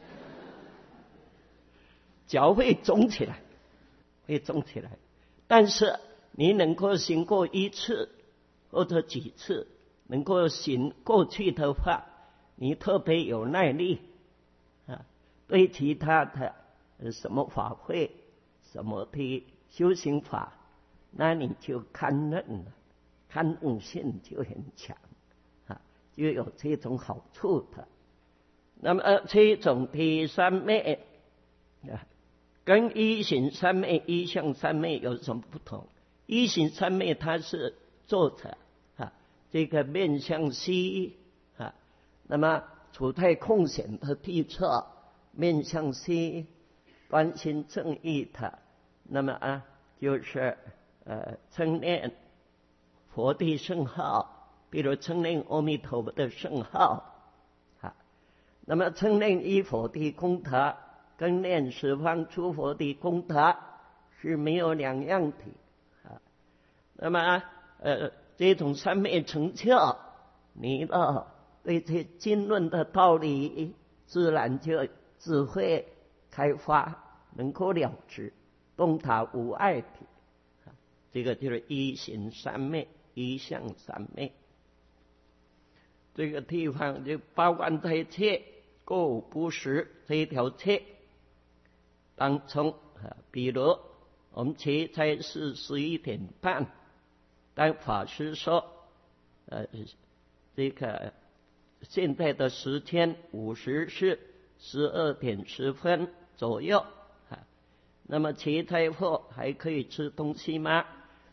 S1: 脚会肿起来。会肿起来，但是你能够行过一次或者几次，能够行过去的话，你特别有耐力啊。对其他的什么法会、什么的修行法，那你就堪忍了，堪忍性就很强啊，就有这种好处的。那么这种的三昧啊。跟一行三昧、一向三昧有什么不同？一行三昧它是坐着啊，这个面向西啊，那么处在空闲的地侧，面向西，专心正义的，那么啊，就是呃称念佛的圣号，比如称念阿弥陀佛的圣号啊，那么称念依佛的功德。跟念十方诸佛的功德是没有两样的啊。那么呃，这种三昧成就，你的对这经论的道理，自然就智慧开发，能够了知，洞达无碍的。这个就是一行三昧，一相三昧。这个地方就包含这一切，过午不食这一条切当中啊，比如我们切菜是十一点半，但法师说，呃，这个现在的时间午时是十二点十分左右啊。那么切菜后还可以吃东西吗？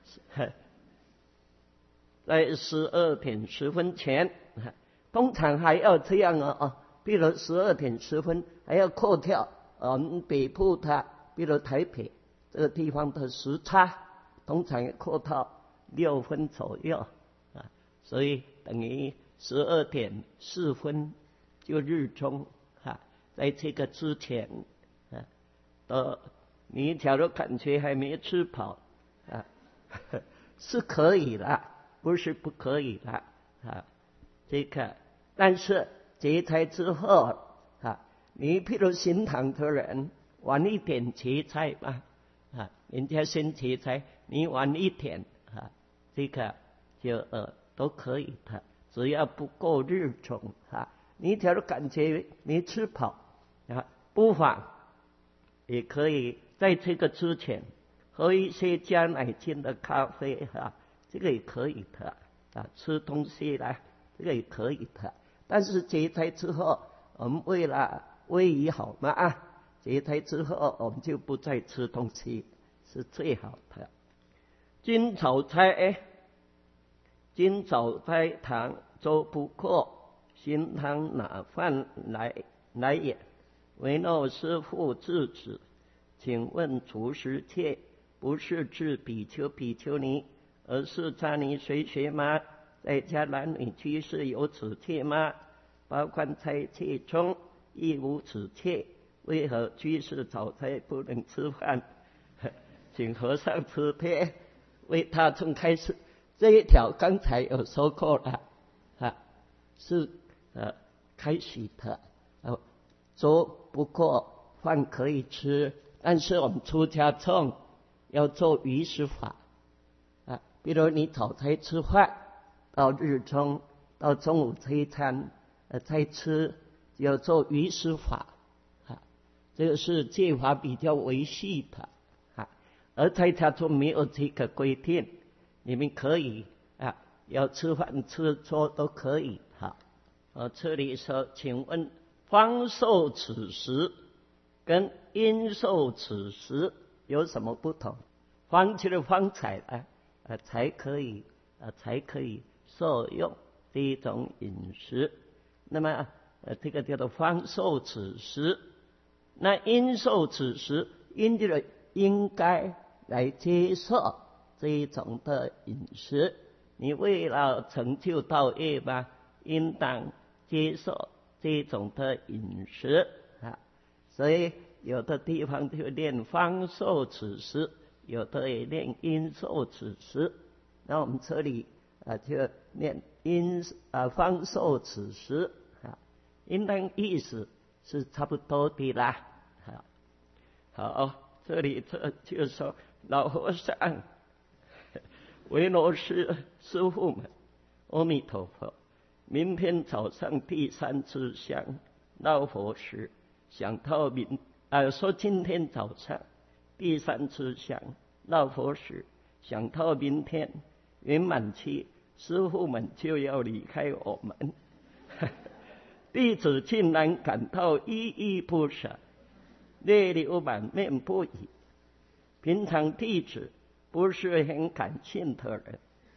S1: 在十二点十分前，通常还要这样啊啊，比如十二点十分还要扣掉我们北部它，比如台北这个地方的时差，通常要扣到六分左右啊，所以等于十二点四分就日中啊，在这个之前啊，呃，你假如感觉还没吃饱啊，是可以的，不是不可以的啊。这个，但是结菜之后啊，你譬如行堂的人晚一点结菜嘛啊，人家先结菜，你晚一点啊，这个就呃都可以的，只要不够日中啊。你假如感觉没吃饱啊，不妨也可以在这个之前喝一些加奶精的咖啡啊，这个也可以的啊，吃东西啦，这个也可以的。但是结菜之后，我们为了胃仪好嘛啊，结菜之后我们就不再吃东西，是最好的。今早斋，今早斋堂周不过，行堂哪饭来来也？唯诺师父制止，请问除食戒不是指比丘比丘尼，而是扎尼随学吗？在家男女居士有此戒吗？包括斋戒中亦无此戒，为何居士早斋不能吃饭？请和尚慈悲为大众开示。这一条刚才有说过了啊，是呃开始的，呃，说不过饭可以吃，但是我们出家众要做余食法啊，比如你早餐吃饭，到日中到中午这一餐呃再吃，要做余食法啊，这个是戒法比较维系的啊，而在家中没有这个规定，你们可以啊，要吃饭吃粥都可以哈。呃，这里说，请问方受此食跟因受此食有什么不同？方就是方才啊，呃，才可以呃才可以受用这一种饮食。那么呃，这个叫做方受此食。那因受此食，因就是应该来接受这一种的饮食。你为了成就道业吧，应当接受这种的饮食啊。所以有的地方就念方受此食，有的也念因受此食。那我们这里啊就念因啊方受此食啊，应当意思是差不多的啦。好，好，这里这就说老和尚、维罗师师父们，阿弥陀佛。明天早上第三次香闹佛时，想到明啊，说今天早上第三次香闹佛时，想到明天圆满期，师父们就要离开我们，弟子竟然感到依依不舍，泪流满面不已。平常弟子不是很感性的人，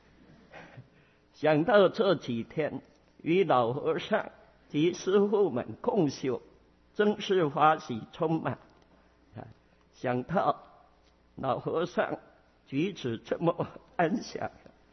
S1: 想到这几天与老和尚及师父们共修，真是欢喜充满。想到老和尚举止这么安详，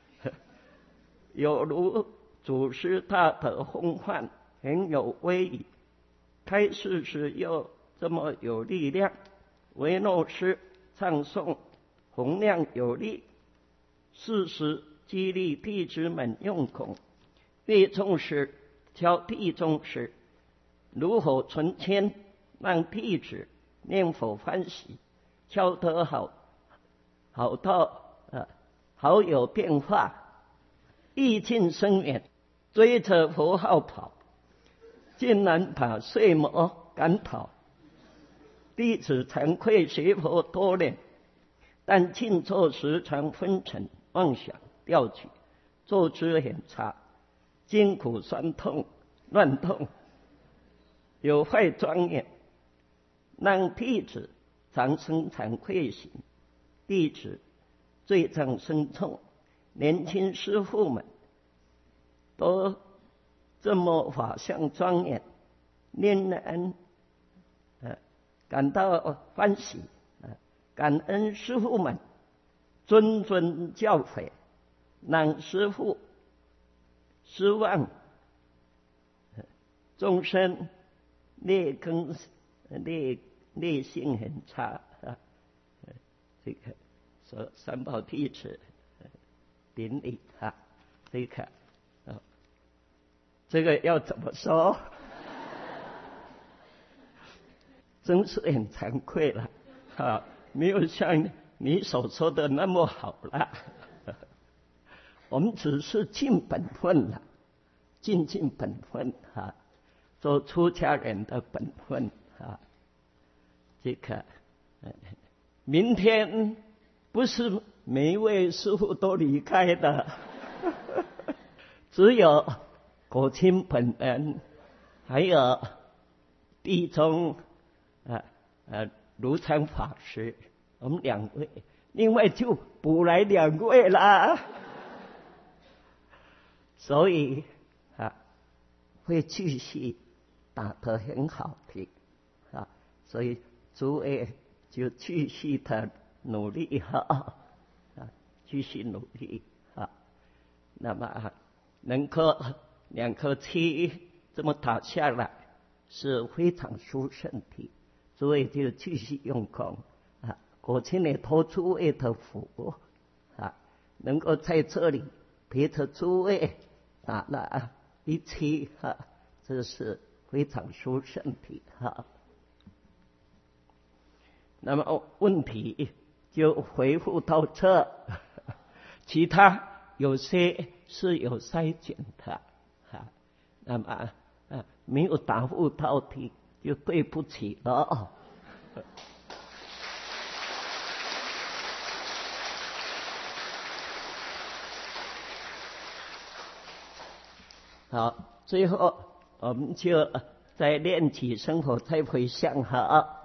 S1: 有如祖师大德风范，很有威仪。开示时又这么有力量。维诺师唱诵洪亮有力，适时激励弟子们用功。越重视教弟重视，炉火纯青，让弟子念佛欢喜，教得好，好到呃好有变化，意境深远，追着佛号跑，竟然把睡魔赶跑。弟子惭愧学佛多年，但静坐时常昏沉妄想掉举，坐姿很差，筋骨酸痛乱动，有坏庄严，让弟子常生惭愧心。弟子罪障深重，年轻师父们都这么法相庄严，令人呃感到欢喜，呃感恩师父们谆谆教诲，让师父失望众生劣根劣劣性很差啊，这个说三宝弟子顶礼啊，这个啊，这个要怎么说？真是很惭愧了啊，没有像你所说的那么好了。我们只是尽本分了，尽尽本分啊，做出家人的本分啊。这个，明天不是每一位师父都离开的，只有国清本人，还有地中啊呃卢禅法师，我们两位，另外就补来两位啦。所以啊，会继续打得很好的啊，所以诸位就继续的努力哈啊，继续努力啊。那么能够两颗气这么打下来，是非常殊胜的。诸位就继续用功啊，国清也托诸位的福啊，能够在这里陪着诸位打了一期哈，这是非常殊胜的哈。那么问题就回复到这，其他有些是有筛选的哈，那么啊没有答复到的就对不起了。好，最后我们就再练起生活再回向哈。